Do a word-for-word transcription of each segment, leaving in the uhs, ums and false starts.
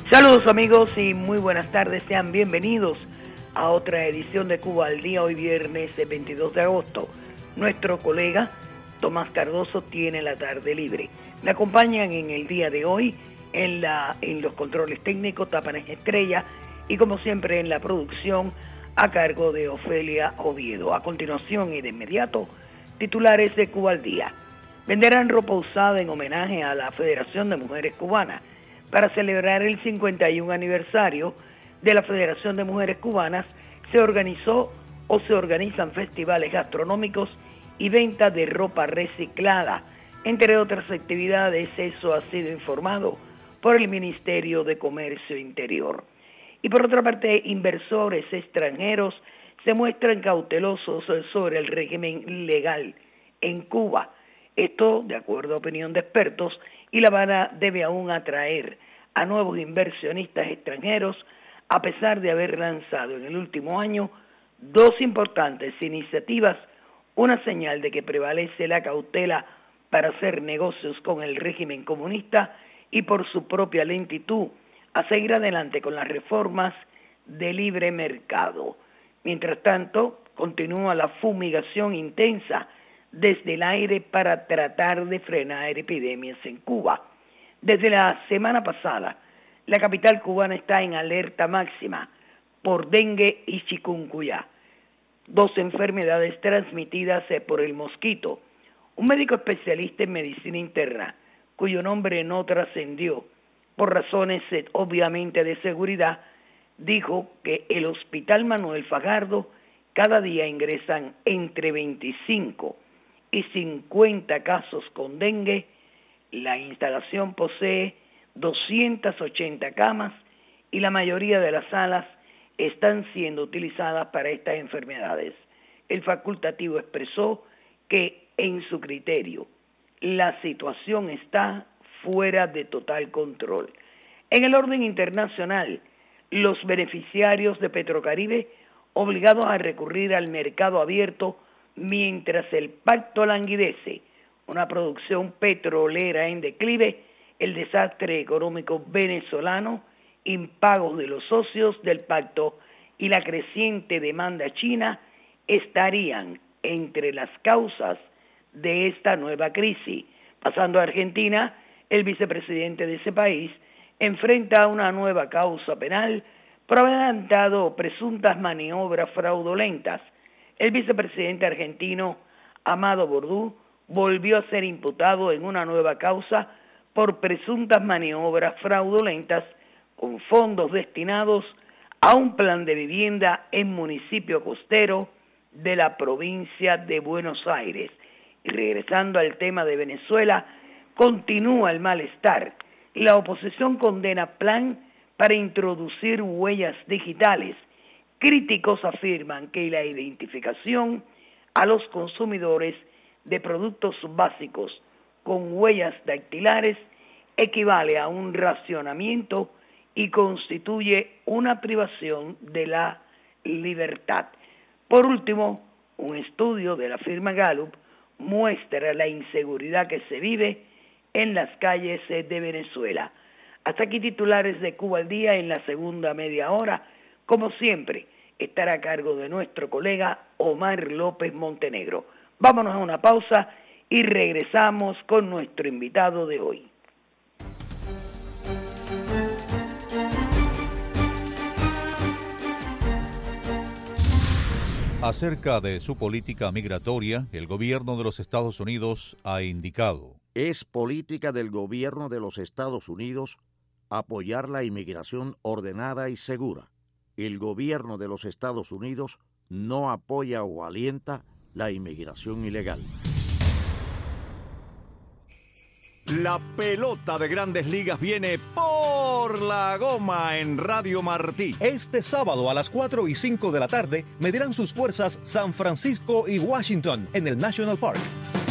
Saludos amigos y muy buenas tardes, sean bienvenidos a otra edición de Cuba al Día, hoy viernes veintidós de agosto. Nuestro colega Tomás Cardoso tiene la tarde libre. Me acompañan en el día de hoy en, la, en los controles técnicos Tapanes Estrella y como siempre en la producción a cargo de Ofelia Oviedo. A continuación y de inmediato, titulares de Cuba al Día. Venderán ropa usada en homenaje a la Federación de Mujeres Cubanas. Para celebrar el cincuenta y un aniversario de la Federación de Mujeres Cubanas, se organizó o se organizan festivales gastronómicos y venta de ropa reciclada, entre otras actividades. Eso ha sido informado por el Ministerio de Comercio Interior. Y por otra parte, inversores extranjeros se muestran cautelosos sobre el régimen legal en Cuba. Esto, de acuerdo a opinión de expertos, y La Habana debe aún atraer a nuevos inversionistas extranjeros, a pesar de haber lanzado en el último año dos importantes iniciativas, una señal de que prevalece la cautela para hacer negocios con el régimen comunista y por su propia lentitud a seguir adelante con las reformas de libre mercado. Mientras tanto, continúa la fumigación intensa desde el aire para tratar de frenar epidemias en Cuba. Desde la semana pasada, la capital cubana está en alerta máxima por dengue y chikungunya, dos enfermedades transmitidas por el mosquito. Un médico especialista en medicina interna, cuyo nombre no trascendió por razones obviamente de seguridad, dijo que el Hospital Manuel Fajardo cada día ingresan entre veinticinco y cincuenta casos con dengue. La instalación posee doscientas ochenta camas y la mayoría de las salas están siendo utilizadas para estas enfermedades. El facultativo expresó que, en su criterio, la situación está fuera de total control. En el orden internacional, los beneficiarios de Petrocaribe, obligados a recurrir al mercado abierto mientras el pacto languidece, una producción petrolera en declive, el desastre económico venezolano, impagos de los socios del pacto y la creciente demanda china estarían entre las causas de esta nueva crisis. Pasando a Argentina, el vicepresidente de ese país enfrenta una nueva causa penal por haber adelantado presuntas maniobras fraudulentas. El vicepresidente argentino, Amado Bordú, volvió a ser imputado en una nueva causa por presuntas maniobras fraudulentas con fondos destinados a un plan de vivienda en municipio costero de la provincia de Buenos Aires. Y regresando al tema de Venezuela, continúa el malestar. La oposición condena plan para introducir huellas digitales. Críticos afirman que la identificación a los consumidores de productos básicos con huellas dactilares equivale a un racionamiento y constituye una privación de la libertad. Por último, un estudio de la firma Gallup muestra la inseguridad que se vive en las calles de Venezuela. Hasta aquí titulares de Cuba al Día. En la segunda media hora, como siempre, estará a cargo de nuestro colega Omar López Montenegro. Vámonos a una pausa y regresamos con nuestro invitado de hoy. Acerca de su política migratoria, el gobierno de los Estados Unidos ha indicado: es política del gobierno de los Estados Unidos apoyar la inmigración ordenada y segura. El gobierno de los Estados Unidos no apoya o alienta la inmigración ilegal. La pelota de Grandes Ligas viene por la goma en Radio Martí. Este sábado a las cuatro y cinco de la tarde medirán sus fuerzas San Francisco y Washington en el National Park.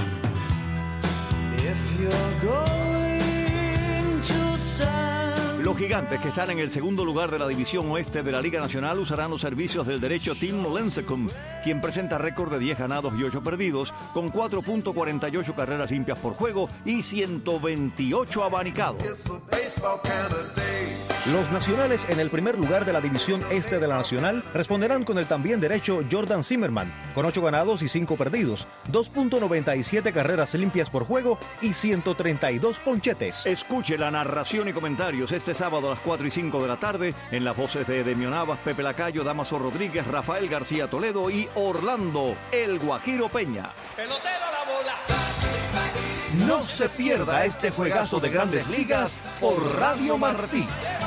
Los gigantes, que están en el segundo lugar de la división oeste de la Liga Nacional, usarán los servicios del derecho Tim Lincecum, quien presenta récord de diez ganados y ocho perdidos, con cuatro punto cuarenta y ocho carreras limpias por juego y ciento veintiocho abanicados. Los nacionales en el primer lugar de la división este de la Nacional responderán con el también derecho Jordan Zimmerman, con ocho ganados y cinco perdidos, dos punto noventa y siete carreras limpias por juego y ciento treinta y dos ponchetes. Escuche la narración y comentarios este sábado a las cuatro y cinco de la tarde en las voces de Edemio Navas, Pepe Lacayo, Damaso Rodríguez, Rafael García Toledo y Orlando El Guajiro Peña. Pelotero la bola. No se pierda este juegazo de Grandes Ligas por Radio Martí.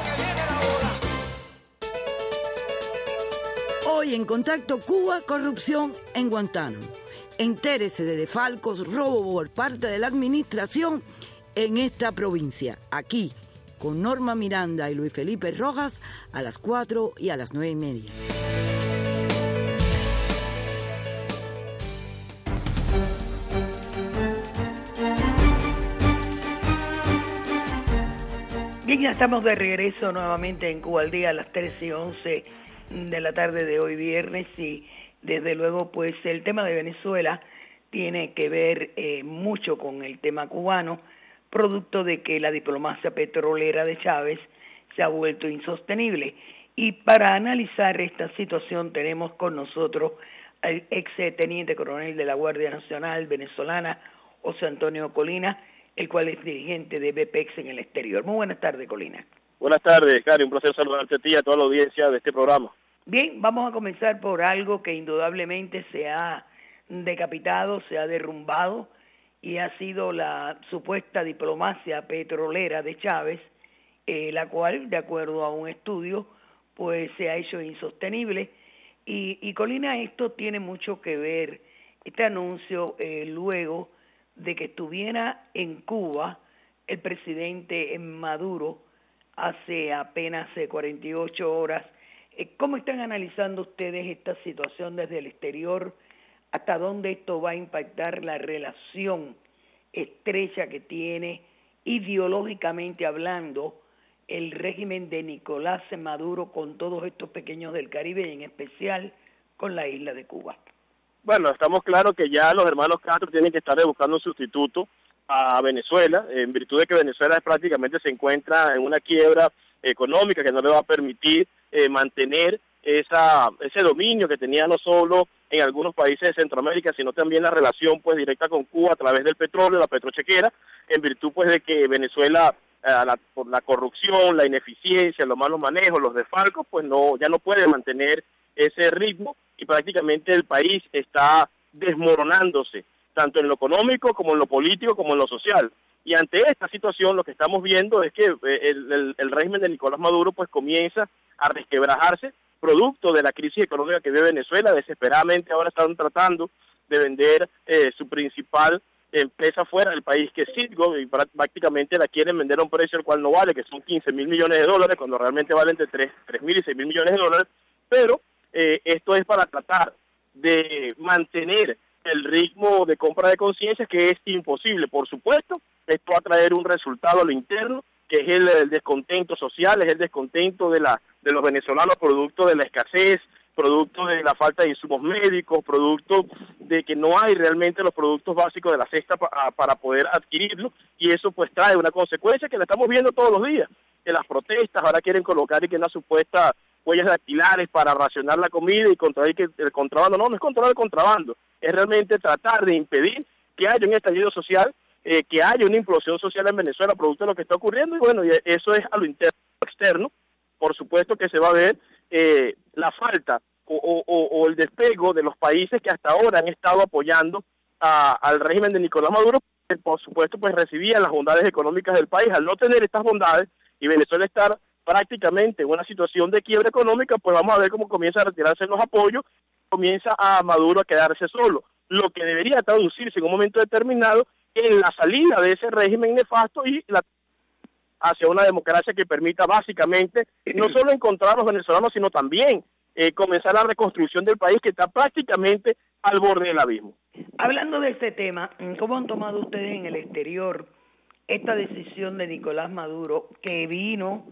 Hoy en Contacto Cuba, corrupción en Guantánamo. Entérese de defalcos, robo por parte de la administración en esta provincia. Aquí, con Norma Miranda y Luis Felipe Rojas, a las cuatro y a las nueve y media. Bien, ya estamos de regreso nuevamente en Cuba al Día a las tres y once de la tarde de hoy viernes, y desde luego pues el tema de Venezuela tiene que ver eh, mucho con el tema cubano, producto de que la diplomacia petrolera de Chávez se ha vuelto insostenible. Y para analizar esta situación tenemos con nosotros al ex teniente coronel de la Guardia Nacional venezolana, José Antonio Colina, el cual es dirigente de B P E X en el exterior. Muy buenas tardes, Colina. Buenas tardes, Cari, un placer saludarte a ti y a toda la audiencia de este programa. Bien, vamos a comenzar por algo que indudablemente se ha decapitado, se ha derrumbado, y ha sido la supuesta diplomacia petrolera de Chávez, eh, la cual, de acuerdo a un estudio, pues se ha hecho insostenible. Y, y Colina, esto tiene mucho que ver, este anuncio, eh, luego de que estuviera en Cuba el presidente Maduro hace apenas cuarenta y ocho horas. ¿Cómo están analizando ustedes esta situación desde el exterior? ¿Hasta dónde esto va a impactar la relación estrecha que tiene, ideológicamente hablando, el régimen de Nicolás Maduro con todos estos pequeños del Caribe y en especial con la isla de Cuba? Bueno, estamos claros que ya los hermanos Castro tienen que estar buscando un sustituto a Venezuela, en virtud de que Venezuela prácticamente se encuentra en una quiebra económica que no le va a permitir eh, mantener esa ese dominio que tenía no solo en algunos países de Centroamérica, sino también la relación pues directa con Cuba a través del petróleo, la petrochequera, en virtud pues de que Venezuela, eh, la, por la corrupción, la ineficiencia, los malos manejos, los desfalcos, pues no ya no puede mantener ese ritmo, y prácticamente el país está desmoronándose, tanto en lo económico como en lo político como en lo social. Y ante esta situación lo que estamos viendo es que el, el, el régimen de Nicolás Maduro pues comienza a resquebrajarse, producto de la crisis económica que vive Venezuela. Desesperadamente ahora están tratando de vender eh, su principal empresa fuera del país, que es Citgo, y prácticamente la quieren vender a un precio el cual no vale, que son quince mil millones de dólares, cuando realmente vale entre tres mil y seis mil millones de dólares, pero eh, esto es para tratar de mantener el ritmo de compra de conciencia, que es imposible. Por supuesto, esto va a traer un resultado a lo interno, que es el, el descontento social, es el descontento de la de los venezolanos producto de la escasez, producto de la falta de insumos médicos, producto de que no hay realmente los productos básicos de la cesta pa, para poder adquirirlo, y eso pues trae una consecuencia que la estamos viendo todos los días, que las protestas ahora quieren colocar y que una supuesta huellas dactilares para racionar la comida y controlar el contrabando. No, no es controlar el contrabando, es realmente tratar de impedir que haya un estallido social, eh, que haya una implosión social en Venezuela producto de lo que está ocurriendo, y bueno, y eso es a lo interno. Externo, por supuesto que se va a ver eh, la falta o, o, o el despego de los países que hasta ahora han estado apoyando a, al régimen de Nicolás Maduro, que por supuesto pues recibían las bondades económicas del país. Al no tener estas bondades y Venezuela estar prácticamente en una situación de quiebra económica, pues vamos a ver cómo comienza a retirarse los apoyos, comienza a Maduro a quedarse solo, lo que debería traducirse en un momento determinado en la salida de ese régimen nefasto y la hacia una democracia que permita básicamente no solo encontrar a los venezolanos, sino también eh, comenzar la reconstrucción del país, que está prácticamente al borde del abismo. Hablando de este tema, ¿cómo han tomado ustedes en el exterior esta decisión de Nicolás Maduro, que vino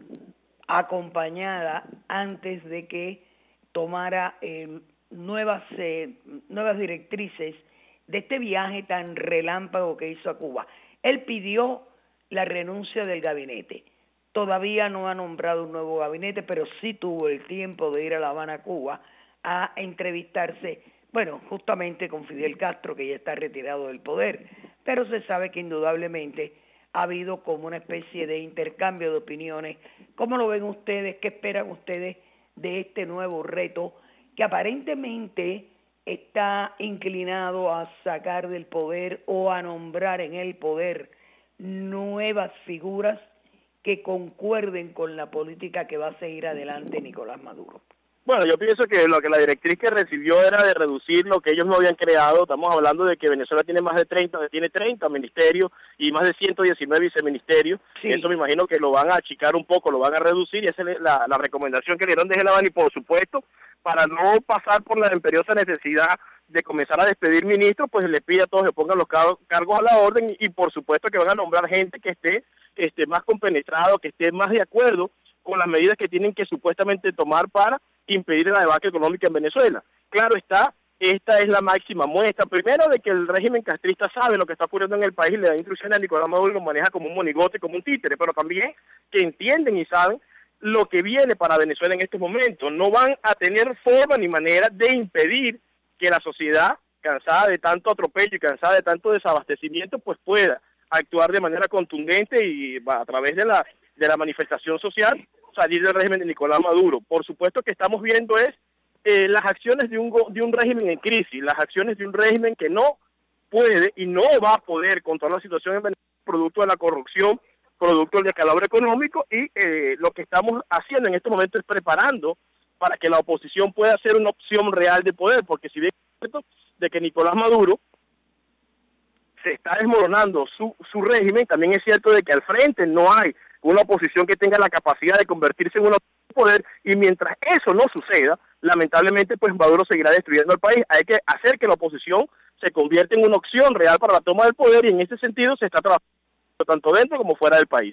acompañada antes de que tomara eh, nuevas eh, nuevas directrices de este viaje tan relámpago que hizo a Cuba? Él pidió la renuncia del gabinete. todavía no ha nombrado un nuevo gabinete, pero sí tuvo el tiempo de ir a La Habana, Cuba, a entrevistarse, bueno, justamente con Fidel Castro, que ya está retirado del poder, pero se sabe que indudablemente ha habido como una especie de intercambio de opiniones. ¿Cómo lo ven ustedes? ¿Qué esperan ustedes de este nuevo reto que aparentemente está inclinado a sacar del poder o a nombrar en el poder nuevas figuras que concuerden con la política que va a seguir adelante Nicolás Maduro? Bueno, yo pienso que lo que la directriz que recibió era de reducir lo que ellos no habían creado. Estamos hablando de que Venezuela tiene más de treinta, tiene treinta ministerios y más de ciento diecinueve viceministerios. Sí. Eso me imagino que lo van a achicar un poco, lo van a reducir, y esa es la, la recomendación que le dieron desde La Habana. Y por supuesto, para no pasar por la imperiosa necesidad de comenzar a despedir ministros, pues le pide a todos que pongan los car cargos a la orden, y, y por supuesto que van a nombrar gente que esté, que esté más compenetrado, que esté más de acuerdo con las medidas que tienen que supuestamente tomar para impedir la debacle económica en Venezuela. Claro está, esta es la máxima muestra, primero, de que el régimen castrista sabe lo que está ocurriendo en el país y le da instrucciones a Nicolás Maduro y lo maneja como un monigote, como un títere, pero también que entienden y saben lo que viene para Venezuela en estos momentos. No van a tener forma ni manera de impedir que la sociedad, cansada de tanto atropello y cansada de tanto desabastecimiento, pues pueda actuar de manera contundente y a través de la, de la manifestación social salir del régimen de Nicolás Maduro. Por supuesto que estamos viendo es eh, las acciones de un, de un régimen en crisis, las acciones de un régimen que no puede y no va a poder controlar la situación en Venezuela, producto de la corrupción, producto del descalabro económico, y eh, lo que estamos haciendo en este momento es preparando para que la oposición pueda ser una opción real de poder, porque si bien es cierto de que Nicolás Maduro se está desmoronando su, su régimen, también es cierto de que al frente no hay una oposición que tenga la capacidad de convertirse en un poder, y mientras eso no suceda, lamentablemente pues Maduro seguirá destruyendo el país. Hay que hacer que la oposición se convierta en una opción real para la toma del poder, y en ese sentido se está trabajando tanto dentro como fuera del país.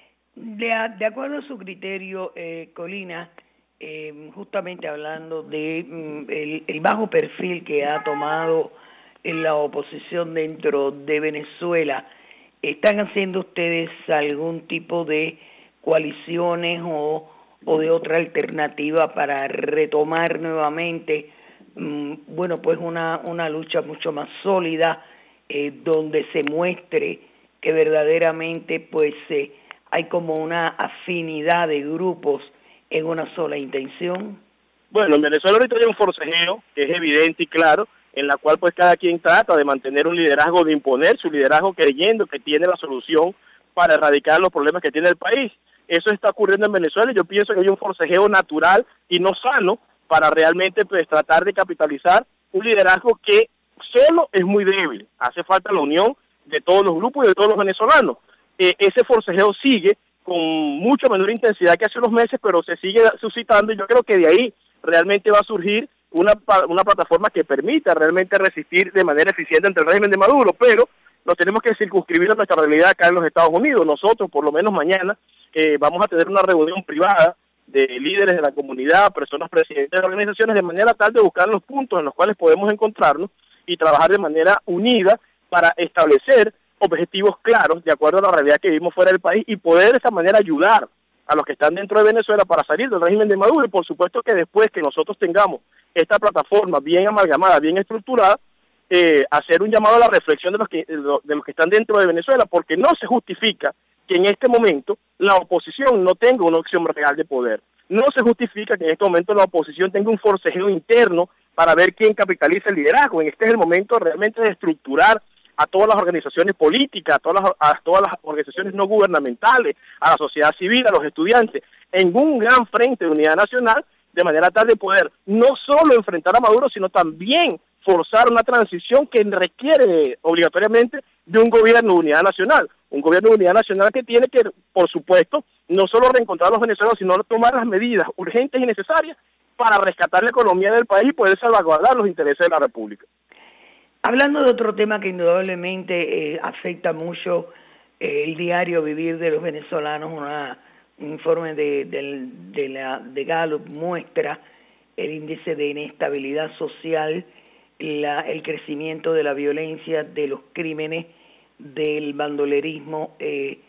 De, de acuerdo a su criterio, eh, Colina, eh, justamente hablando de mm, el, el bajo perfil que ha tomado en la oposición dentro de Venezuela, ¿están haciendo ustedes algún tipo de coaliciones o, o de otra alternativa para retomar nuevamente, mmm, bueno, pues una, una lucha mucho más sólida, eh, donde se muestre que verdaderamente pues eh, hay como una afinidad de grupos en una sola intención? Bueno, en Venezuela ahorita hay un forcejeo que es evidente y claro, en la cual pues cada quien trata de mantener un liderazgo, de imponer su liderazgo creyendo que tiene la solución para erradicar los problemas que tiene el país. Eso está ocurriendo en Venezuela, y yo pienso que hay un forcejeo natural y no sano para realmente pues tratar de capitalizar un liderazgo que solo es muy débil. Hace falta la unión de todos los grupos y de todos los venezolanos. Eh, ese forcejeo sigue con mucho menor intensidad que hace unos meses, pero se sigue suscitando, y yo creo que de ahí realmente va a surgir una, una plataforma que permita realmente resistir de manera eficiente ante el régimen de Maduro, pero nos tenemos que circunscribir a nuestra realidad acá en los Estados Unidos. Nosotros, por lo menos mañana, eh, vamos a tener una reunión privada de líderes de la comunidad, personas presidentes de organizaciones, de manera tal de buscar los puntos en los cuales podemos encontrarnos y trabajar de manera unida para establecer objetivos claros de acuerdo a la realidad que vivimos fuera del país, y poder de esa manera ayudar a los que están dentro de Venezuela para salir del régimen de Maduro. Y por supuesto que después que nosotros tengamos esta plataforma bien amalgamada, bien estructurada, eh, hacer un llamado a la reflexión de los que de los que están dentro de Venezuela, porque no se justifica que en este momento la oposición no tenga una opción real de poder. No se justifica que en este momento la oposición tenga un forcejeo interno para ver quién capitaliza el liderazgo. En este es el momento realmente de estructurar a todas las organizaciones políticas, a todas las, a todas las organizaciones no gubernamentales, a la sociedad civil, a los estudiantes, en un gran frente de unidad nacional, de manera tal de poder no solo enfrentar a Maduro, sino también forzar una transición que requiere obligatoriamente de un gobierno de unidad nacional, un gobierno de unidad nacional que tiene que, por supuesto, no solo reencontrar a los venezolanos, sino tomar las medidas urgentes y necesarias para rescatar la economía del país y poder salvaguardar los intereses de la República. Hablando de otro tema que indudablemente eh, afecta mucho eh, el diario vivir de los venezolanos, una, un informe de, de, de, la, de Gallup muestra el índice de inestabilidad social, la, el crecimiento de la violencia, de los crímenes, del bandolerismo, eh,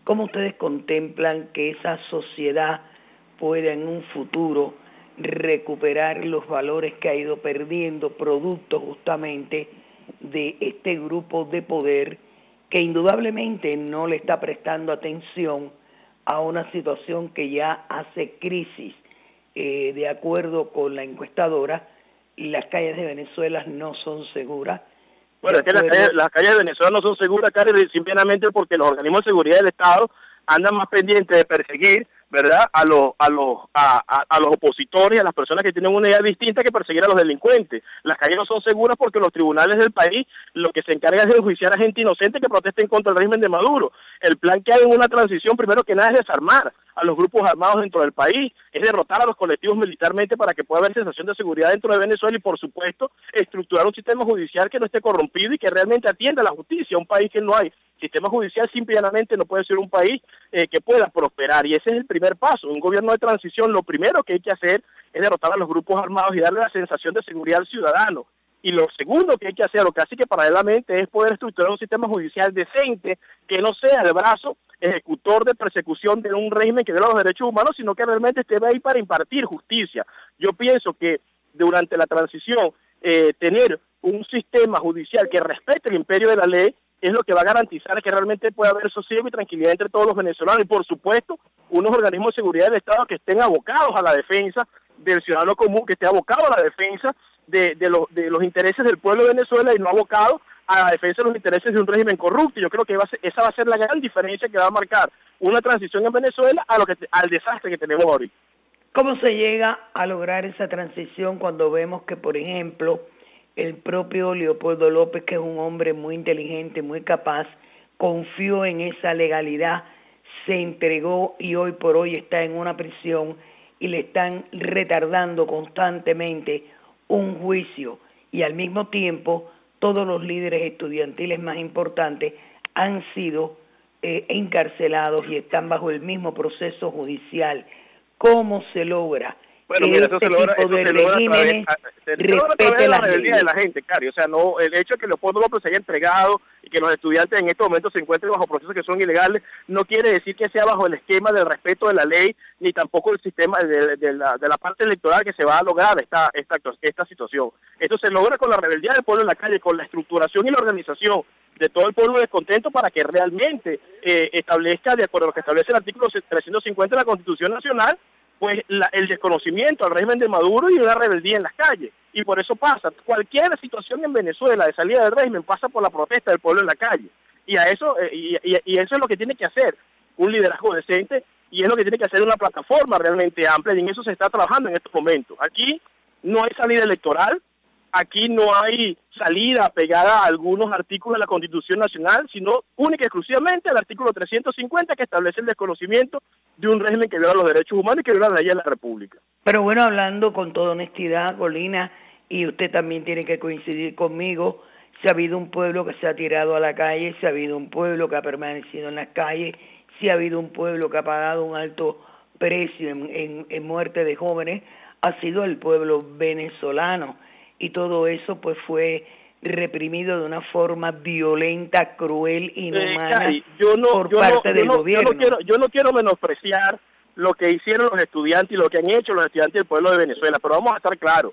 ¿Cómo ustedes contemplan que esa sociedad pueda en un futuro recuperar los valores que ha ido perdiendo, producto justamente de este grupo de poder que indudablemente no le está prestando atención a una situación que ya hace crisis? Eh, de acuerdo con la encuestadora, las calles de Venezuela no son seguras. Bueno, es que las calles, las calles de Venezuela no son seguras, Karen, simplemente porque los organismos de seguridad del Estado andan más pendientes de perseguir, ¿verdad?, a los a los a, a, a los opositores, a las personas que tienen una idea distinta, que perseguir a los delincuentes. Las calles no son seguras porque los tribunales del país lo que se encargan es de enjuiciar a gente inocente que protesten contra el régimen de Maduro. El plan que hay en una transición, primero que nada, es desarmar a los grupos armados dentro del país, es derrotar a los colectivos militarmente para que pueda haber sensación de seguridad dentro de Venezuela y, por supuesto, estructurar un sistema judicial que no esté corrompido y que realmente atienda a la justicia. Un país que no hay sistema judicial simplemente no puede ser un país eh, que pueda prosperar, y ese es el primer paso. Un gobierno de transición, lo primero que hay que hacer es derrotar a los grupos armados y darle la sensación de seguridad al ciudadano. Y lo segundo que hay que hacer, lo casi que paralelamente, es poder estructurar un sistema judicial decente que no sea el brazo ejecutor de persecución de un régimen que viola los derechos humanos, sino que realmente esté ahí para impartir justicia. Yo pienso que durante la transición eh, tener un sistema judicial que respete el imperio de la ley es lo que va a garantizar que realmente pueda haber sosiego y tranquilidad entre todos los venezolanos, y por supuesto unos organismos de seguridad del Estado que estén abocados a la defensa del ciudadano común, que esté abocado a la defensa de, de, los, de los intereses del pueblo de Venezuela y no abocado a la defensa de los intereses de un régimen corrupto. Yo creo que va a ser, esa va a ser la gran diferencia que va a marcar una transición en Venezuela a lo que al desastre que tenemos ahorita. ¿Cómo se llega a lograr esa transición cuando vemos que, por ejemplo, el propio Leopoldo López, que es un hombre muy inteligente, muy capaz, confió en esa legalidad, se entregó y hoy por hoy está en una prisión y le están retardando constantemente un juicio, y al mismo tiempo todos los líderes estudiantiles más importantes han sido eh, encarcelados y están bajo el mismo proceso judicial? ¿Cómo se logra? Bueno, mira, eso se logra, eso se logra a través, a, se logra a través de la rebeldía de la gente, Cari. O sea, no, el hecho de que Leopoldo López se haya entregado y que los estudiantes en estos momentos se encuentren bajo procesos que son ilegales, no quiere decir que sea bajo el esquema del respeto de la ley, ni tampoco el sistema de, de, la, de la parte electoral que se va a lograr esta, esta, esta situación. Esto se logra con la rebeldía del pueblo en la calle, con la estructuración y la organización de todo el pueblo descontento para que realmente eh, establezca, de acuerdo a lo que establece el artículo trescientos cincuenta de la Constitución Nacional, pues la, el desconocimiento al régimen de Maduro y una rebeldía en las calles. Y por eso pasa, cualquier situación en Venezuela de salida del régimen pasa por la protesta del pueblo en la calle. Y a eso eh, y, y, y eso es lo que tiene que hacer un liderazgo decente, y es lo que tiene que hacer una plataforma realmente amplia, y en eso se está trabajando en estos momentos. Aquí no hay salida electoral, aquí no hay salida pegada a algunos artículos de la Constitución Nacional, sino única y exclusivamente al artículo trescientos cincuenta, que establece el desconocimiento de un régimen que viola los derechos humanos y que viola la ley de la República. Pero bueno, hablando con toda honestidad, Colina, y usted también tiene que coincidir conmigo, si ha habido un pueblo que se ha tirado a la calle, si ha habido un pueblo que ha permanecido en las calles, si ha habido un pueblo que ha pagado un alto precio en, en, en muerte de jóvenes, ha sido el pueblo venezolano. Y todo eso pues fue reprimido de una forma violenta, cruel, inhumana, eh, Cari, yo no, por yo parte no, del yo no, gobierno. Yo no, quiero, yo no quiero menospreciar lo que hicieron los estudiantes y lo que han hecho los estudiantes del pueblo de Venezuela, pero vamos a estar claros,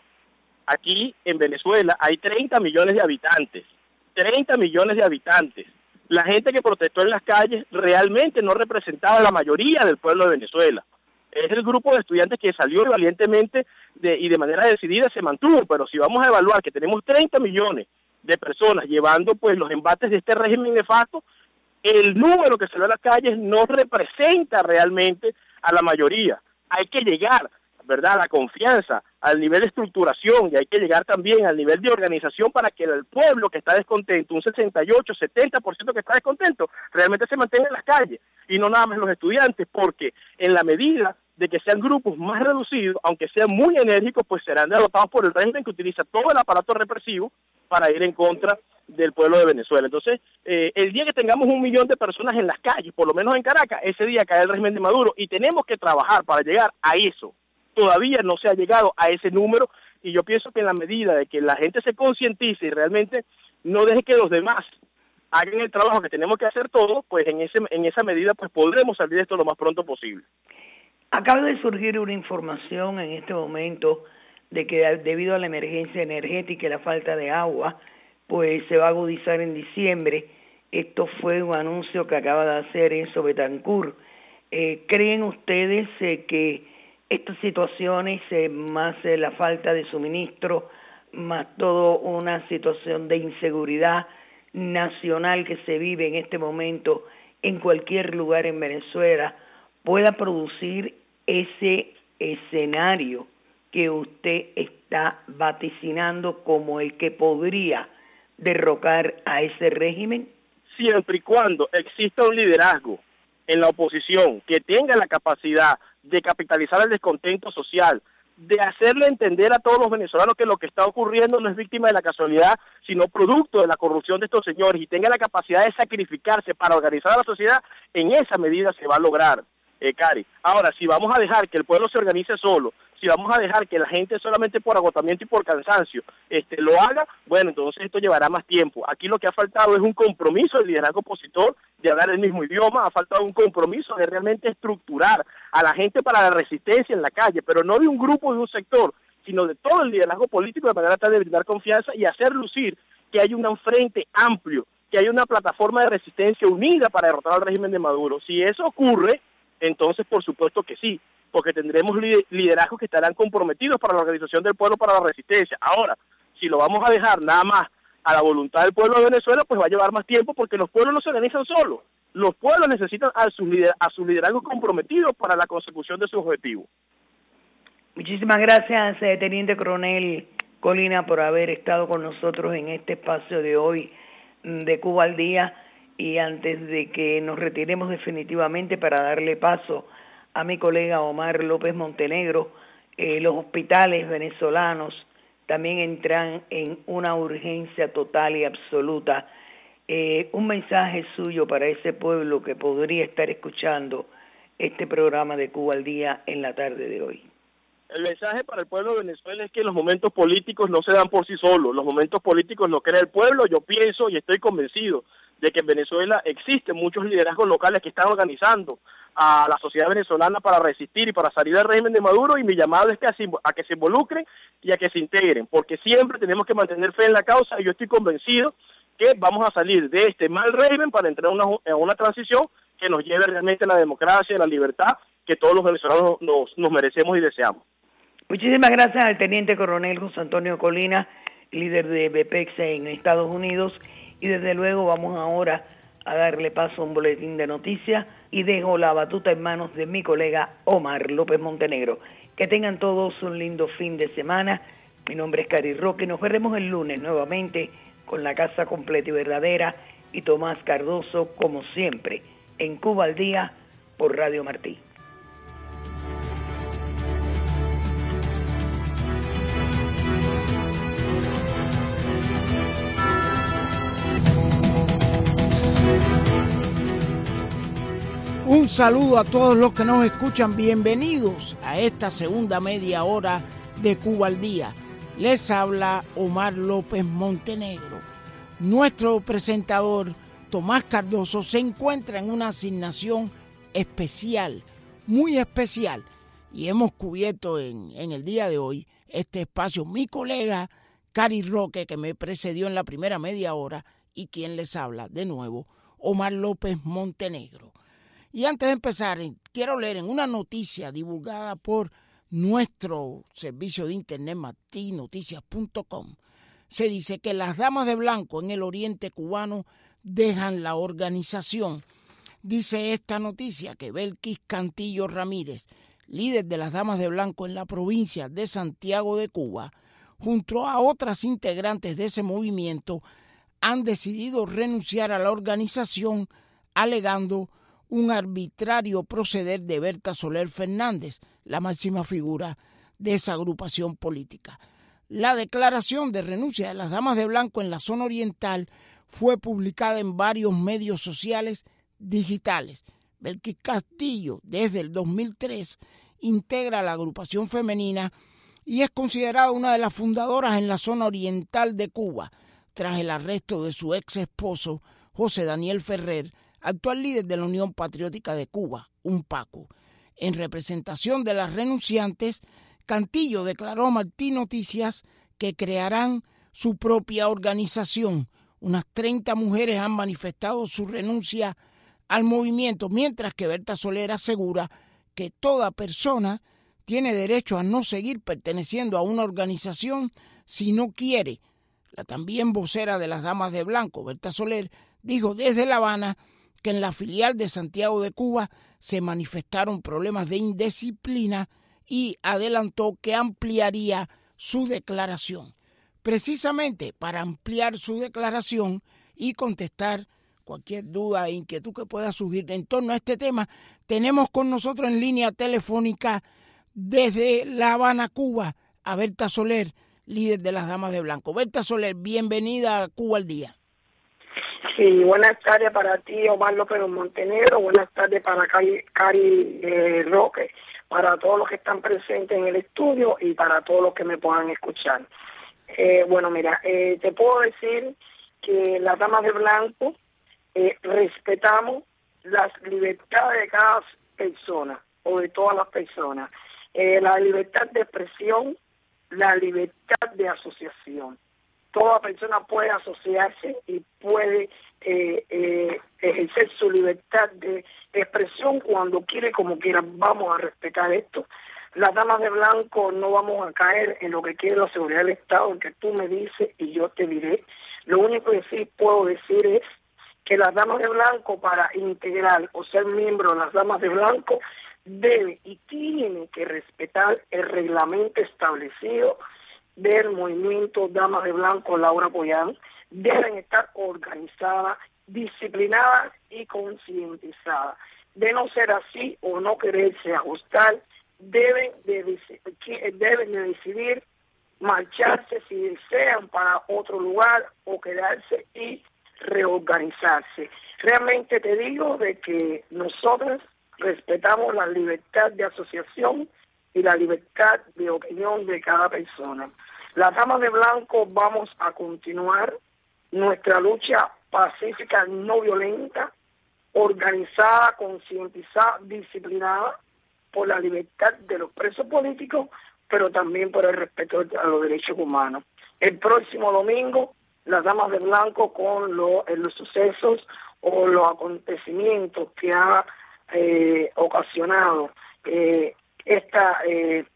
aquí en Venezuela hay treinta millones de habitantes, treinta millones de habitantes. La gente que protestó en las calles realmente no representaba a la mayoría del pueblo de Venezuela. Es el grupo de estudiantes que salió valientemente de, y de manera decidida se mantuvo, pero si vamos a evaluar que tenemos treinta millones de personas llevando pues los embates de este régimen nefasto, el número que salió a las calles no representa realmente a la mayoría. Hay que llegar, ¿verdad?, a la confianza, al nivel de estructuración, y hay que llegar también al nivel de organización para que el pueblo que está descontento, un sesenta y ocho, setenta por ciento que está descontento, realmente se mantenga en las calles, y no nada más los estudiantes, porque en la medida de que sean grupos más reducidos, aunque sean muy enérgicos, pues serán derrotados por el régimen que utiliza todo el aparato represivo para ir en contra del pueblo de Venezuela. Entonces, eh, el día que tengamos un millón de personas en las calles, por lo menos en Caracas, ese día cae el régimen de Maduro, y tenemos que trabajar para llegar a eso. Todavía no se ha llegado a ese número, y yo pienso que en la medida de que la gente se concientice y realmente no deje que los demás hagan el trabajo que tenemos que hacer todos, pues en ese en esa medida pues podremos salir de esto lo más pronto posible. Acaba de surgir una información en este momento de que debido a la emergencia energética y la falta de agua, pues se va a agudizar en diciembre. Esto fue un anuncio que acaba de hacer Enzo Betancourt. Eh, ¿Creen ustedes eh, que estas situaciones, eh, más eh, la falta de suministro, más todo una situación de inseguridad nacional que se vive en este momento en cualquier lugar en Venezuela, pueda producir ese escenario que usted está vaticinando como el que podría derrocar a ese régimen? Siempre y cuando exista un liderazgo en la oposición que tenga la capacidad de capitalizar el descontento social, de hacerle entender a todos los venezolanos que lo que está ocurriendo no es víctima de la casualidad, sino producto de la corrupción de estos señores, y tenga la capacidad de sacrificarse para organizar a la sociedad, en esa medida se va a lograr. Eh, Cari. Ahora, si vamos a dejar que el pueblo se organice solo, si vamos a dejar que la gente solamente por agotamiento y por cansancio este, lo haga, bueno, entonces esto llevará más tiempo. Aquí lo que ha faltado es un compromiso del liderazgo opositor de hablar el mismo idioma, ha faltado un compromiso de realmente estructurar a la gente para la resistencia en la calle, pero no de un grupo, de un sector, sino de todo el liderazgo político, de manera tal de brindar confianza y hacer lucir que hay un frente amplio, que hay una plataforma de resistencia unida para derrotar al régimen de Maduro. Si eso ocurre, entonces por supuesto que sí, porque tendremos liderazgos que estarán comprometidos para la organización del pueblo, para la resistencia. Ahora, si lo vamos a dejar nada más a la voluntad del pueblo de Venezuela, pues va a llevar más tiempo, porque los pueblos no se organizan solos. Los pueblos necesitan a sus, lider a sus liderazgos comprometidos para la consecución de sus objetivos. Muchísimas gracias, eh, Teniente Coronel Colina, por haber estado con nosotros en este espacio de hoy de Cuba al Día. Y antes de que nos retiremos definitivamente, para darle paso a mi colega Omar López Montenegro, eh, los hospitales venezolanos también entran en una urgencia total y absoluta. Eh, un mensaje suyo para ese pueblo que podría estar escuchando este programa de Cuba al Día en la tarde de hoy. El mensaje para el pueblo de Venezuela es que los momentos políticos no se dan por sí solos, los momentos políticos los crea el pueblo. Yo pienso y estoy convencido de que en Venezuela existen muchos liderazgos locales que están organizando a la sociedad venezolana para resistir y para salir del régimen de Maduro, y mi llamado es que a, a que se involucren y a que se integren, porque siempre tenemos que mantener fe en la causa, y yo estoy convencido que vamos a salir de este mal régimen para entrar a una, a una transición que nos lleve realmente a la democracia, a la libertad que todos los venezolanos nos, nos merecemos y deseamos. Muchísimas gracias al Teniente Coronel José Antonio Colina, líder de BPEX en Estados Unidos, y desde luego vamos ahora a darle paso a un boletín de noticias y dejo la batuta en manos de mi colega Omar López Montenegro. Que tengan todos un lindo fin de semana. Mi nombre es Cari Roque. Nos veremos el lunes nuevamente con la casa completa y verdadera y Tomás Cardoso, como siempre, en Cuba al Día por Radio Martí. Un saludo a todos los que nos escuchan. Bienvenidos a esta segunda media hora de Cuba al Día. Les habla Omar López Montenegro. Nuestro presentador, Tomás Cardoso, se encuentra en una asignación especial, muy especial. Y hemos cubierto en, en el día de hoy este espacio mi colega Cari Roque, que me precedió en la primera media hora, y quien les habla de nuevo, Omar López Montenegro. Y antes de empezar, quiero leer en una noticia divulgada por nuestro servicio de internet martí noticias punto com, se dice que las damas de blanco en el oriente cubano dejan la organización. Dice esta noticia que Belkis Cantillo Ramírez, líder de las damas de blanco en la provincia de Santiago de Cuba, junto a otras integrantes de ese movimiento, han decidido renunciar a la organización alegando un arbitrario proceder de Berta Soler Fernández, la máxima figura de esa agrupación política. La declaración de renuncia de las damas de blanco en la zona oriental fue publicada en varios medios sociales digitales. Belkis Castillo, desde el dos mil tres, integra la agrupación femenina y es considerada una de las fundadoras en la zona oriental de Cuba, tras el arresto de su ex esposo José Daniel Ferrer, actual líder de la Unión Patriótica de Cuba, UNPACU. En representación de las renunciantes, Cantillo declaró a Martín Noticias que crearán su propia organización. Unas treinta mujeres han manifestado su renuncia al movimiento, mientras que Berta Soler asegura que toda persona tiene derecho a no seguir perteneciendo a una organización si no quiere. La también vocera de las Damas de Blanco, Berta Soler, dijo desde La Habana que en la filial de Santiago de Cuba se manifestaron problemas de indisciplina y adelantó que ampliaría su declaración. Precisamente para ampliar su declaración y contestar cualquier duda e inquietud que pueda surgir en torno a este tema, tenemos con nosotros en línea telefónica desde La Habana, Cuba, a Berta Soler, líder de las Damas de Blanco. Berta Soler, bienvenida a Cuba al Día. Sí, buenas tardes para ti, Omar López Montenegro, buenas tardes para Cari, Cari eh, Roque, para todos los que están presentes en el estudio y para todos los que me puedan escuchar. Eh, bueno, mira, eh, te puedo decir que las Damas de Blanco eh, respetamos las libertades de cada persona o de todas las personas, eh, la libertad de expresión, la libertad de asociación. Toda persona puede asociarse y puede eh, eh, ejercer su libertad de expresión cuando quiere, como quiera. Vamos a respetar esto. Las Damas de Blanco no vamos a caer en lo que quiere la seguridad del Estado, que tú me dices y yo te diré. Lo único que sí puedo decir es que las Damas de Blanco, para integrar o ser miembro de las Damas de Blanco, debe y tiene que respetar el reglamento establecido del movimiento Damas de Blanco Laura Pollán. Deben estar organizadas, disciplinadas y concientizadas. De no ser así o no quererse ajustar, deben de, deben de decidir marcharse si desean para otro lugar o quedarse y reorganizarse. Realmente te digo de que nosotros respetamos la libertad de asociación y la libertad de opinión de cada persona. Las Damas de Blanco vamos a continuar nuestra lucha pacífica, no violenta, organizada, concientizada, disciplinada por la libertad de los presos políticos, pero también por el respeto a los derechos humanos. El próximo domingo, las Damas de Blanco, con lo, los sucesos o los acontecimientos que ha eh, ocasionado eh, esta eh,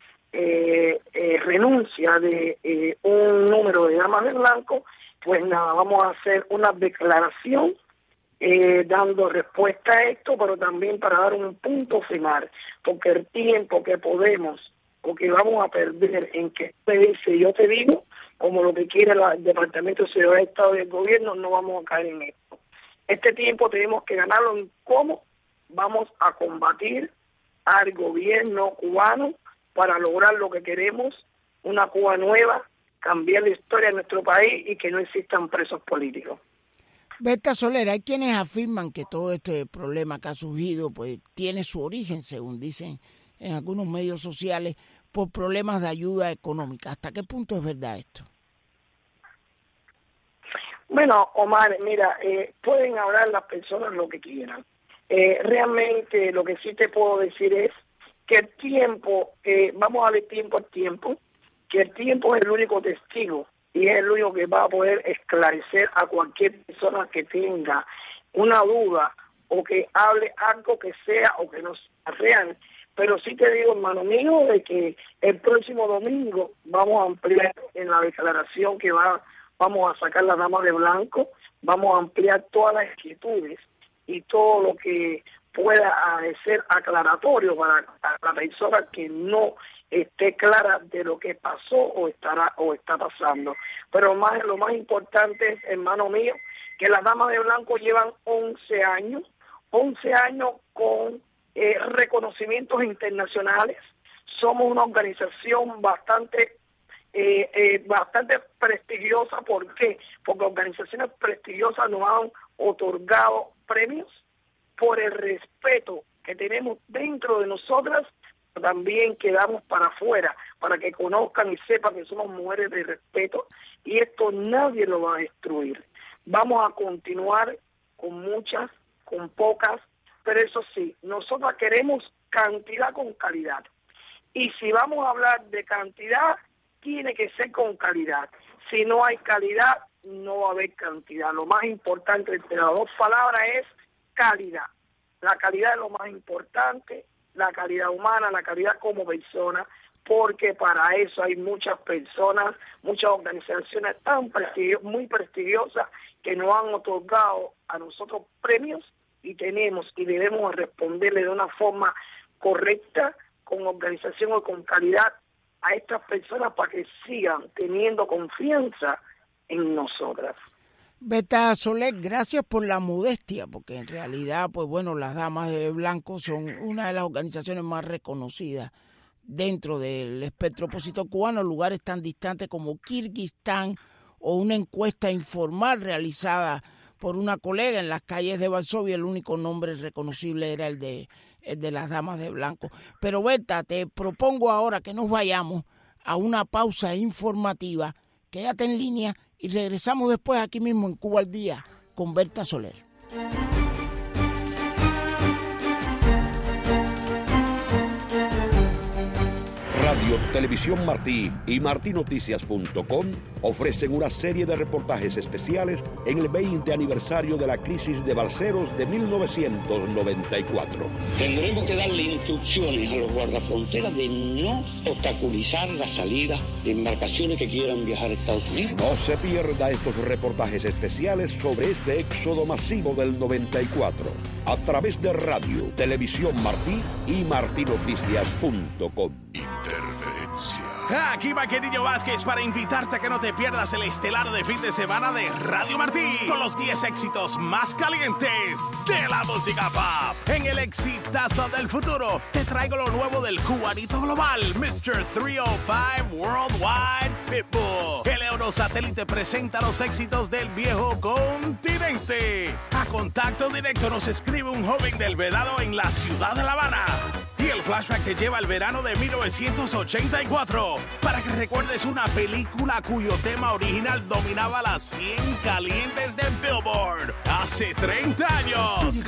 eh, eh, renuncia de eh, un número de Damas de Blanco, pues nada, vamos a hacer una declaración eh, dando respuesta a esto, pero también para dar un punto final, porque el tiempo que podemos o que vamos a perder en que te dice yo te digo, como lo que quiere la, el Departamento de Seguridad de Estado y el gobierno, no vamos a caer en esto. Este tiempo tenemos que ganarlo en cómo vamos a combatir al gobierno cubano para lograr lo que queremos, una Cuba nueva, cambiar la historia de nuestro país y que no existan presos políticos. Berta Soler, hay quienes afirman que todo este problema que ha surgido pues tiene su origen, según dicen en algunos medios sociales, por problemas de ayuda económica. ¿Hasta qué punto es verdad esto? Bueno, Omar, mira, eh, pueden hablar las personas lo que quieran. Eh, realmente lo que sí te puedo decir es que el tiempo, eh, vamos a darle tiempo al tiempo, que el tiempo es el único testigo y es el único que va a poder esclarecer a cualquier persona que tenga una duda o que hable algo que sea o que no sea real. Pero sí te digo, hermano mío, de que el próximo domingo vamos a ampliar en la declaración que va, vamos a sacar las Damas de Blanco, vamos a ampliar todas las inquietudes y todo lo que pueda ser aclaratorio para la persona que no esté clara de lo que pasó o estará o está pasando. Pero más lo más importante es, hermano mío, que las Damas de Blanco llevan once años, once años con eh, reconocimientos internacionales. Somos una organización bastante eh, eh, bastante prestigiosa. ¿Por qué? Porque organizaciones prestigiosas nos han otorgado premios por el respeto que tenemos dentro de nosotras, también quedamos para afuera, para que conozcan y sepan que somos mujeres de respeto, y esto nadie lo va a destruir. Vamos a continuar con muchas, con pocas, pero eso sí, nosotros queremos cantidad con calidad. Y si vamos a hablar de cantidad, tiene que ser con calidad. Si no hay calidad, no va a haber cantidad. Lo más importante entre las dos palabras es calidad. La calidad es lo más importante, la calidad humana, la calidad como persona, porque para eso hay muchas personas, muchas organizaciones tan prestigio- muy prestigiosas que nos han otorgado a nosotros premios y tenemos y debemos responderle de una forma correcta, con organización o con calidad a estas personas para que sigan teniendo confianza en nosotras. Berta Soler, gracias por la modestia, porque en realidad, pues bueno, las Damas de Blanco son una de las organizaciones más reconocidas dentro del espectro opositor cubano, lugares tan distantes como Kirguistán, o una encuesta informal realizada por una colega en las calles de Varsovia, el único nombre reconocible era el de, el de las Damas de Blanco. Pero Berta, te propongo ahora que nos vayamos a una pausa informativa, quédate en línea y regresamos después aquí mismo en Cuba al Día con Berta Soler. Radio Televisión Martí y martí noticias punto com ofrecen una serie de reportajes especiales en el veinte aniversario de la crisis de balseros de mil novecientos noventa y cuatro. Tendremos que darle instrucciones a los guardafronteras de no obstaculizar la salida de embarcaciones que quieran viajar a Estados Unidos. No se pierda estos reportajes especiales sobre este éxodo masivo del noventa y cuatro a través de Radio Televisión Martí y martí noticias punto com. Interferencia. Aquí va Querido Vázquez para invitarte a que no te pierdas el estelar de fin de semana de Radio Martí con los diez éxitos más calientes de la música pop. En el exitazo del futuro te traigo lo nuevo del cubanito global mister trescientos cinco Worldwide Pitbull. El Eurosatélite presenta los éxitos del viejo continente. A contacto directo nos escribe un joven del Vedado en la ciudad de La Habana. Y el flashback te lleva al verano de mil novecientos ochenta y cuatro para que recuerdes una película cuyo tema original dominaba las cien calientes de Billboard hace treinta años.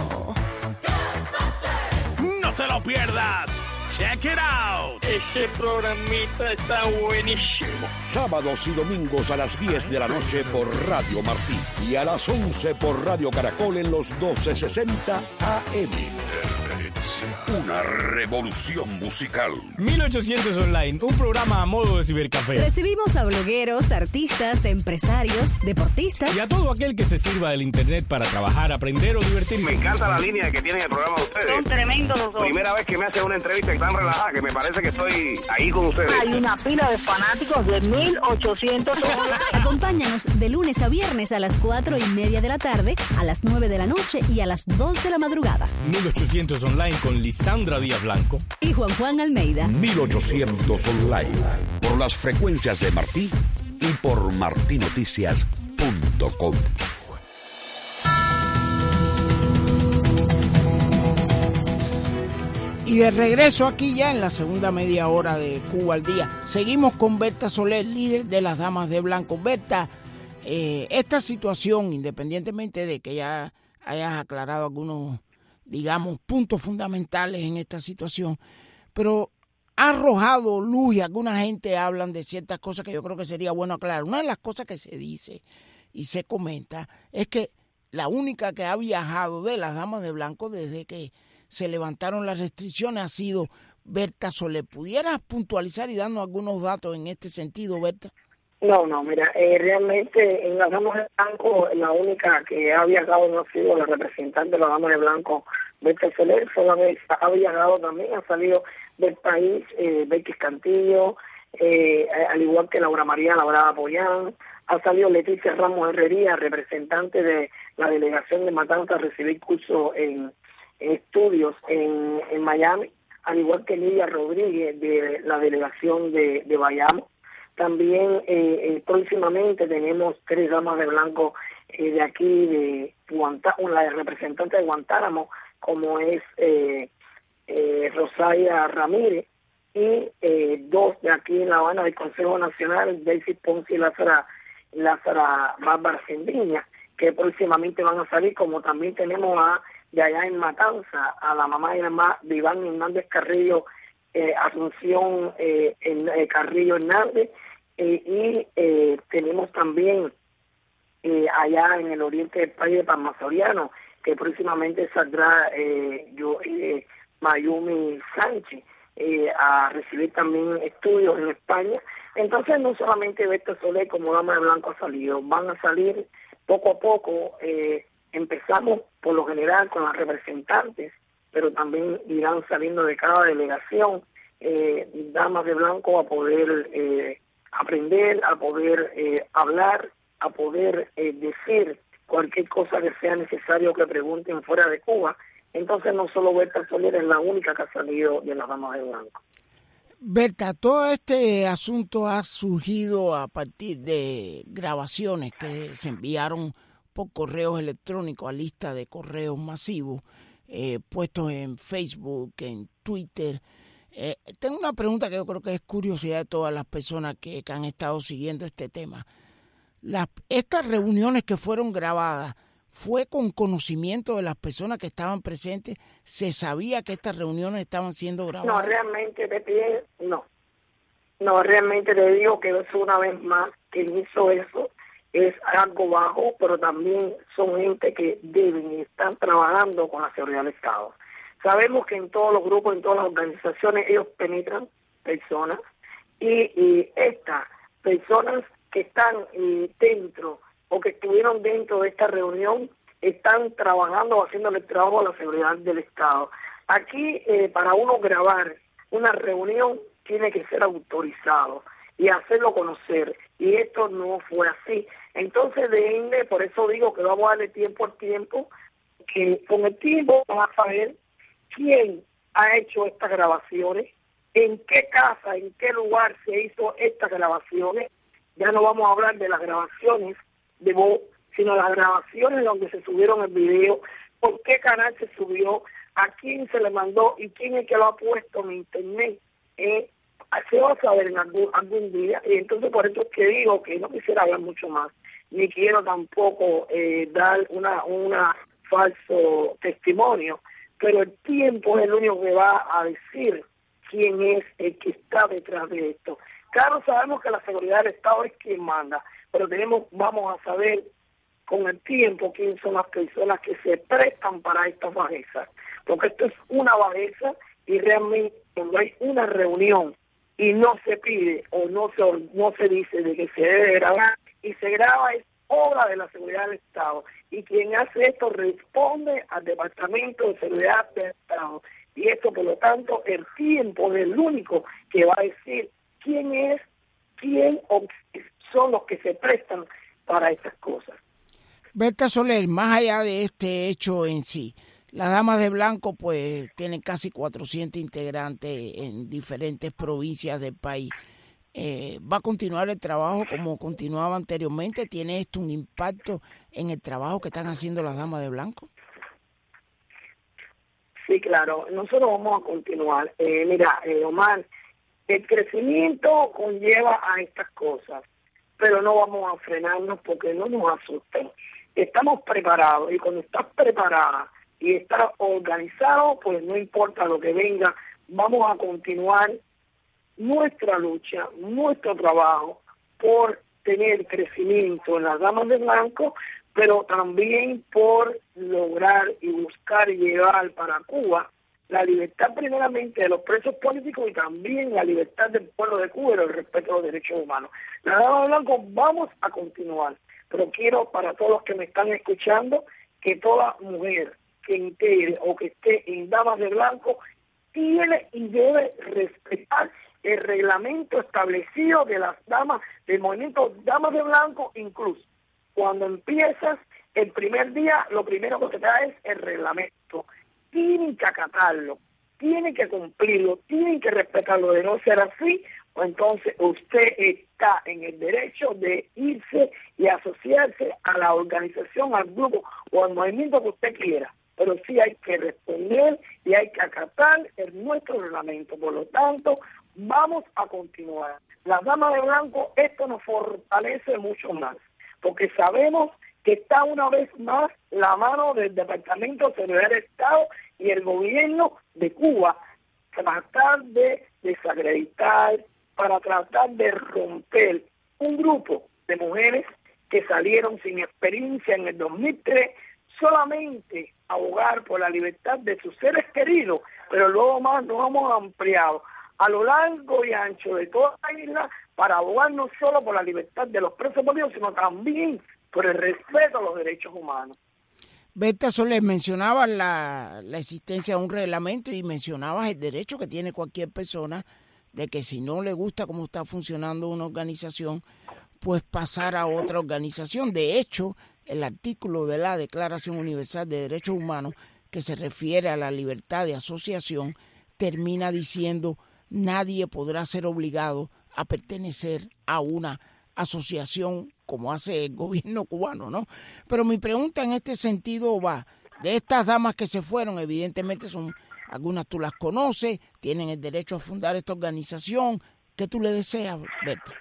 No te lo pierdas. Check it out. Este programita está buenísimo. Sábados y domingos a las diez de la noche por Radio Martí y a las once por Radio Caracol en los doce sesenta A M. Una revolución musical. mil ochocientos Online, un programa a modo de cibercafé. Recibimos a blogueros, artistas, empresarios, deportistas y a todo aquel que se sirva del internet para trabajar, aprender o divertirse. Me encanta la línea que tienen el programa de ustedes. Son tremendos los dos. Primera vez que me hacen una entrevista tan relajada que me parece que estoy ahí con ustedes. Hay una pila de fanáticos de mil ochocientos Online. Acompáñanos de lunes a viernes a las cuatro y media de la tarde, a las nueve de la noche y a las dos de la madrugada. mil ochocientos Online con Lisandra Díaz Blanco y Juan Juan Almeida. mil ochocientos Online, por las frecuencias de Martí y por martí noticias punto com. Y de regreso aquí ya en la segunda media hora de Cuba al Día. Seguimos con Berta Soler, líder de las Damas de Blanco. Berta, eh, esta situación, independientemente de que ya hayas aclarado algunos, digamos, puntos fundamentales en esta situación, pero ha arrojado luz y alguna gente hablan de ciertas cosas que yo creo que sería bueno aclarar. Una de las cosas que se dice y se comenta es que la única que ha viajado de las Damas de Blanco desde que se levantaron las restricciones ha sido Berta Soler. ¿Pudieras puntualizar y darnos algunos datos en este sentido, Berta? No, no, mira, eh, realmente en las Damas de Blanco la única que ha viajado no ha sido la representante de las Damas de Blanco, Berta Soler, solamente ha viajado también, ha salido del país eh, Becky Cantillo, eh, al igual que Laura María Labrada Pollán, ha salido Leticia Ramos Herrería, representante de la delegación de Matanzas, a recibir curso en, en estudios en, en Miami, al igual que Lidia Rodríguez de la delegación de, de Bayamo. También eh, eh, próximamente tenemos tres damas de blanco eh, de aquí, de Guantánamo, la representante de Guantánamo, como es eh, eh, Rosaria Ramírez, y eh, dos de aquí en La Habana del Consejo Nacional, Daisy Ponce y Lázara, Lázara Bárbara Sendiña, que próximamente van a salir, como también tenemos a de allá en Matanza, a la mamá y mamá de Iván Hernández Carrillo, eh, Asunción eh, en, eh, Carrillo Hernández, eh, y eh, tenemos también eh, allá en el oriente del país de Palma Soriano, que próximamente saldrá eh, yo, eh, Mayumi Sánchez eh, a recibir también estudios en España. Entonces no solamente Berta Soler como Dama de Blanco ha salido, van a salir poco a poco. eh, Empezamos por lo general con las representantes, pero también irán saliendo de cada delegación eh, damas de blanco a poder eh, aprender, a poder eh, hablar, a poder eh, decir cualquier cosa que sea necesario que pregunten fuera de Cuba. Entonces no solo Berta Soler es la única que ha salido de las damas de blanco. Berta, todo este asunto ha surgido a partir de grabaciones que se enviaron por correos electrónicos a lista de correos masivos eh, puestos en Facebook, en Twitter. Eh, tengo una pregunta que yo creo que es curiosidad de todas las personas que, que han estado siguiendo este tema. Las, estas reuniones que fueron grabadas, ¿fue con conocimiento de las personas que estaban presentes? ¿Se sabía que estas reuniones estaban siendo grabadas? No, realmente te pide, no. No, realmente te digo que es una vez más quien hizo eso. Es algo bajo, pero también son gente que deben y están trabajando con la seguridad del Estado. Sabemos que en todos los grupos, en todas las organizaciones, ellos penetran personas y, y estas personas que están eh, dentro o que estuvieron dentro de esta reunión están trabajando o haciendo el trabajo a la seguridad del Estado. Aquí, eh, para uno grabar una reunión, tiene que ser autorizado y hacerlo conocer, y esto no fue así. Entonces, de ende, por eso digo que vamos a darle tiempo al tiempo, que con el tiempo vamos a saber quién ha hecho estas grabaciones, en qué casa, en qué lugar se hizo estas grabaciones. Ya no vamos a hablar de las grabaciones de voz, sino las grabaciones donde se subieron el video, por qué canal se subió, a quién se le mandó y quién es que lo ha puesto en internet. Eh, se va a saber en algún, algún día, y entonces por eso es que digo que no quisiera hablar mucho más, ni quiero tampoco eh, dar una una falso testimonio, pero el tiempo es el único que va a decir quién es el que está detrás de esto. Claro, sabemos que la seguridad del Estado es quien manda, pero tenemos, vamos a saber con el tiempo quién son las personas que se prestan para estas bajezas, porque esto es una bajeza, y realmente cuando hay una reunión y no se pide o no se no se dice de que se debe grabar y se graba, es obra de la seguridad del Estado, y quien hace esto responde al Departamento de Seguridad del Estado, y esto por lo tanto el tiempo es el único que va a decir quién es, quién o son los que se prestan para estas cosas. Berta Soler, más allá de este hecho en sí, las damas de blanco pues tienen casi cuatrocientos integrantes en diferentes provincias del país. Eh, ¿Va a continuar el trabajo como continuaba anteriormente? ¿Tiene esto un impacto en el trabajo que están haciendo las damas de blanco? Sí, claro. Nosotros vamos a continuar. Eh, mira, eh, Omar, el crecimiento conlleva a estas cosas, pero no vamos a frenarnos porque no nos asusten. Estamos preparados, y cuando estás preparada y estás organizado, pues no importa lo que venga, vamos a continuar nuestra lucha, nuestro trabajo por tener crecimiento en las damas de blanco, pero también por lograr y buscar y llevar para Cuba la libertad primeramente de los presos políticos y también la libertad del pueblo de Cuba y el respeto a los derechos humanos. Las damas de blanco vamos a continuar, pero quiero para todos los que me están escuchando que toda mujer que integre o que esté en damas de blanco tiene y debe respetar el reglamento establecido de las damas, del movimiento Damas de Blanco. Incluso cuando empiezas el primer día, lo primero que te da es el reglamento. Tienen que acatarlo, tienen que cumplirlo, tienen que respetarlo. De no ser así, pues entonces usted está en el derecho de irse y asociarse a la organización, al grupo o al movimiento que usted quiera. Pero sí hay que responder y hay que acatar el nuestro reglamento. Por lo tanto, vamos a continuar. Las damas de blanco, esto nos fortalece mucho más, porque sabemos que está una vez más la mano del Departamento de Seguridad del Estado y el gobierno de Cuba tratar de desacreditar, para tratar de romper un grupo de mujeres que salieron sin experiencia en el dos mil tres solamente a abogar por la libertad de sus seres queridos, pero luego más nos hemos ampliado a lo largo y ancho de toda la isla para abogar no solo por la libertad de los presos políticos, sino también por el respeto a los derechos humanos. Berta Soler, mencionabas la, la existencia de un reglamento y mencionabas el derecho que tiene cualquier persona de que si no le gusta cómo está funcionando una organización, pues pasar a otra organización. De hecho, el artículo de la Declaración Universal de Derechos Humanos, que se refiere a la libertad de asociación, termina diciendo nadie podrá ser obligado a pertenecer a una asociación como hace el gobierno cubano, ¿no? Pero mi pregunta en este sentido va, de estas damas que se fueron, evidentemente son, algunas tú las conoces, tienen el derecho a fundar esta organización, ¿qué tú le deseas, Berta?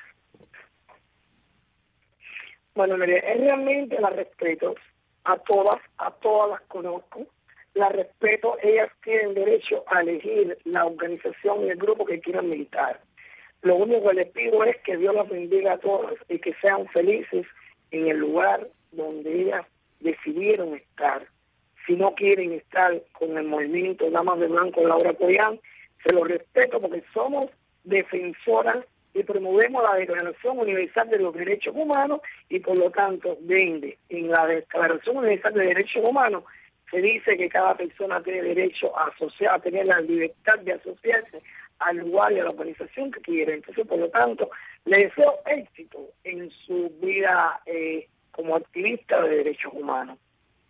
Bueno, mire, realmente las respeto a todas, a todas las conozco, las respeto, ellas tienen derecho a elegir la organización y el grupo que quieran militar. Lo único que les pido es que Dios las bendiga a todas y que sean felices en el lugar donde ellas decidieron estar. Si no quieren estar con el movimiento Damas de Blanco Laura Coyán, se lo respeto porque somos defensoras y promovemos la Declaración Universal de los Derechos Humanos y por lo tanto, vende en la Declaración Universal de Derechos Humanos se dice que cada persona tiene derecho a asociar, a tener la libertad de asociarse al lugar y a la organización que quiera. Entonces, por lo tanto, le deseo éxito en su vida eh, como activista de derechos humanos.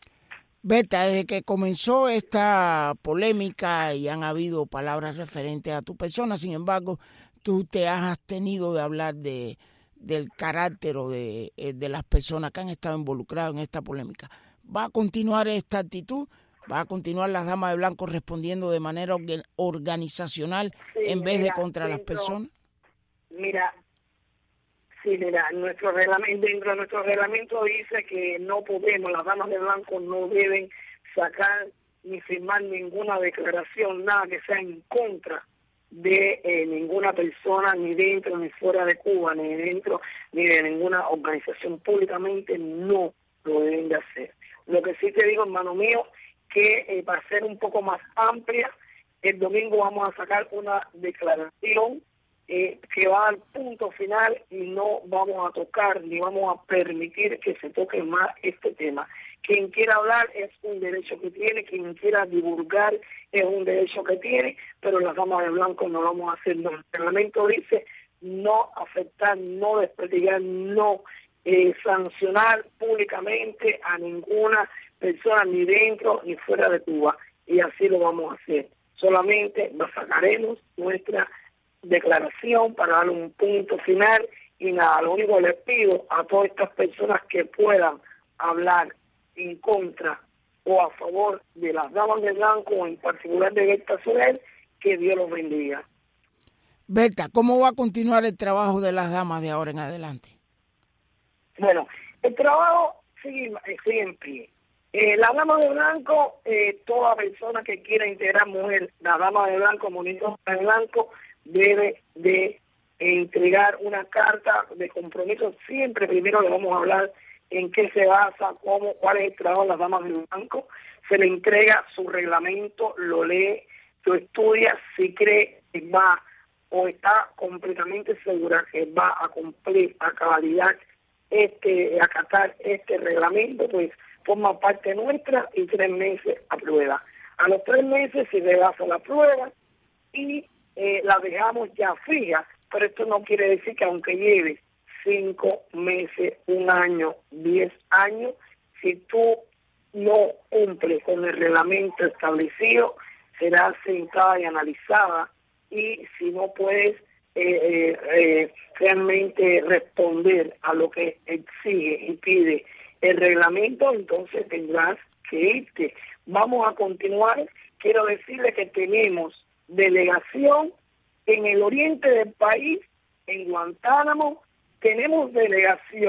Berta, desde que comenzó esta polémica y han habido palabras referentes a tu persona, sin embargo, tú te has abstenido de hablar de del carácter o de, de las personas que han estado involucradas en esta polémica. ¿Va a continuar esta actitud? ¿Va a continuar las damas de blanco respondiendo de manera organizacional sí, en vez mira, de contra dentro, las personas? Mira, sí, mira, nuestro reglamento, dentro de nuestro reglamento dice que no podemos, las damas de blanco no deben sacar ni firmar ninguna declaración, nada que sea en contra de eh, ninguna persona, ni dentro ni fuera de Cuba, ni dentro ni de ninguna organización. Públicamente no lo deben de hacer. Lo que sí te digo, hermano mío, que eh, va a ser un poco más amplia. El domingo vamos a sacar una declaración eh, que va al punto final y no vamos a tocar ni vamos a permitir que se toque más este tema. Quien quiera hablar es un derecho que tiene, quien quiera divulgar es un derecho que tiene, pero las damas de blanco no lo vamos a hacer. No. El reglamento dice no afectar, no desprestigiar, no eh, sancionar públicamente a ninguna persona ni dentro ni fuera de Cuba, y así lo vamos a hacer. Solamente sacaremos nuestra declaración para darle un punto final y nada, lo único que les pido a todas estas personas que puedan hablar en contra o a favor de las damas de blanco, en particular de Berta Soler, que Dios los bendiga. Berta, ¿cómo va a continuar el trabajo de las damas de ahora en adelante? Bueno, el trabajo sigue, sigue en pie. Eh, la dama de blanco, eh, toda persona que quiera integrar mujer, la dama de blanco, monito de blanco, debe de entregar una carta de compromiso. Siempre primero le vamos a hablar en qué se basa, cómo, cuál es el trabajo de las damas de blanco. Se le entrega su reglamento, lo lee, lo estudia, si cree que va o está completamente segura que va a cumplir a cabalidad este, acatar este reglamento, pues forma parte nuestra y tres meses a prueba. A los tres meses se rebasa la prueba y eh, la dejamos ya fija, pero esto no quiere decir que aunque lleve cinco meses, un año, diez años, si tú no cumples con el reglamento establecido, será sentada y analizada, y si no puedes eh, eh, eh, realmente responder a lo que exige y pide el reglamento, entonces tendrás que irte. Vamos a continuar. Quiero decirle que tenemos delegación en el oriente del país, en Guantánamo, tenemos delegación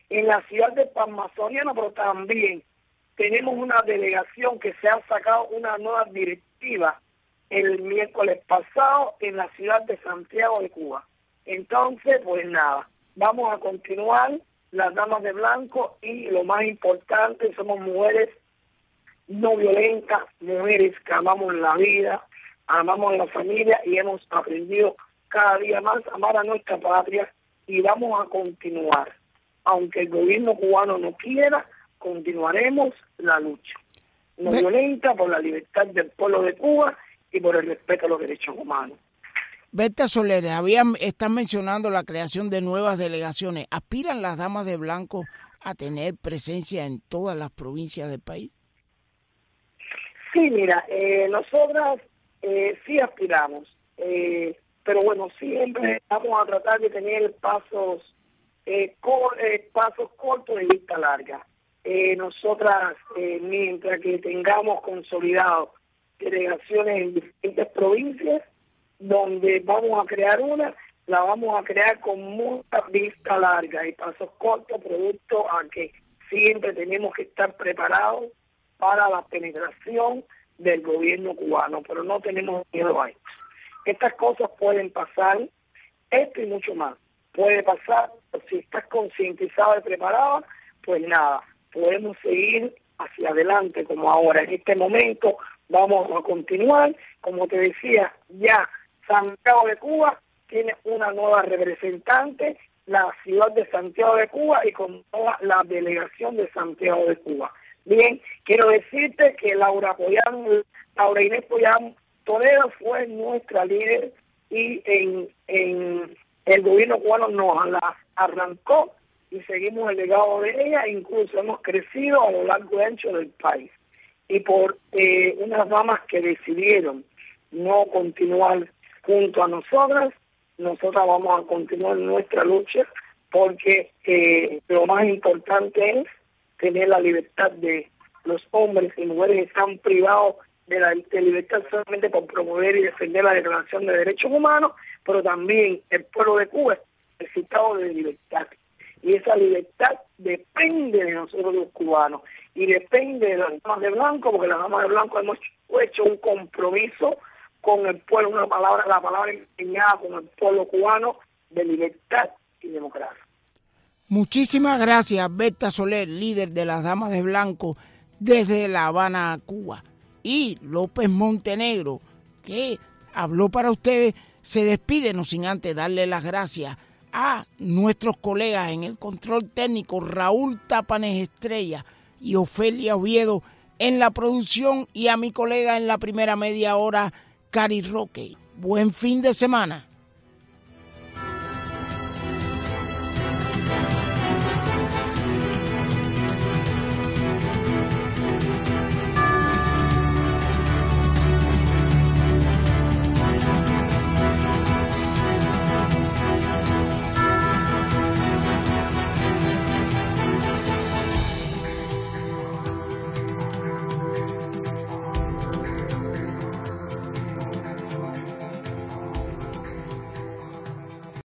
en la ciudad de Palma Soriano, pero también tenemos una delegación que se ha sacado una nueva directiva el miércoles pasado en la ciudad de Santiago de Cuba. Entonces, pues nada, vamos a continuar las damas de blanco y lo más importante, somos mujeres no violentas, mujeres que amamos la vida, amamos la familia y hemos aprendido cada día más a amar a nuestra patria y vamos a continuar. Aunque el gobierno cubano no quiera, continuaremos la lucha no Be- violenta por la libertad del pueblo de Cuba y por el respeto a los derechos humanos. Berta Soler, habían, están mencionando la creación de nuevas delegaciones. ¿Aspiran las damas de blanco a tener presencia en todas las provincias del país? Sí, mira, eh, nosotras eh, sí aspiramos, eh, pero bueno, siempre vamos a tratar de tener pasos eh, cor, eh, pasos cortos y vista larga. Eh, nosotras, eh, mientras que tengamos consolidados delegaciones en diferentes provincias, donde vamos a crear una, la vamos a crear con mucha vista larga y pasos cortos, producto a que siempre tenemos que estar preparados para la penetración del gobierno cubano, pero no tenemos miedo a eso. Estas cosas pueden pasar, esto y mucho más puede pasar, si estás concientizado y preparado, pues nada, podemos seguir hacia adelante como ahora. En este momento vamos a continuar, como te decía, ya Santiago de Cuba tiene una nueva representante, la ciudad de Santiago de Cuba y con toda la delegación de Santiago de Cuba. Bien, quiero decirte que Laura Pollán, Laura Inés Pollán Toledo fue nuestra líder y en, en el gobierno cubano nos la arrancó y seguimos el legado de ella, incluso hemos crecido a lo largo y ancho del país. Y por eh, unas damas que decidieron no continuar junto a nosotras, nosotras vamos a continuar nuestra lucha porque eh, lo más importante es tener la libertad de los hombres y mujeres que están privados de la de libertad solamente por promover y defender la Declaración de Derechos Humanos, pero también el pueblo de Cuba es necesitado de libertad. Y esa libertad depende de nosotros los cubanos y depende de las damas de blanco, porque las damas de blanco hemos hecho un compromiso con el pueblo, una palabra, la palabra empeñada con el pueblo cubano de libertad y democracia. Muchísimas gracias, Berta Soler, líder de las Damas de Blanco desde La Habana, Cuba. Y López Montenegro, que habló para ustedes, se despide, no sin antes darle las gracias a nuestros colegas en el control técnico, Raúl Tapanes Estrella y Ofelia Oviedo en la producción, y a mi colega en la primera media hora, Cari Roque. Buen fin de semana.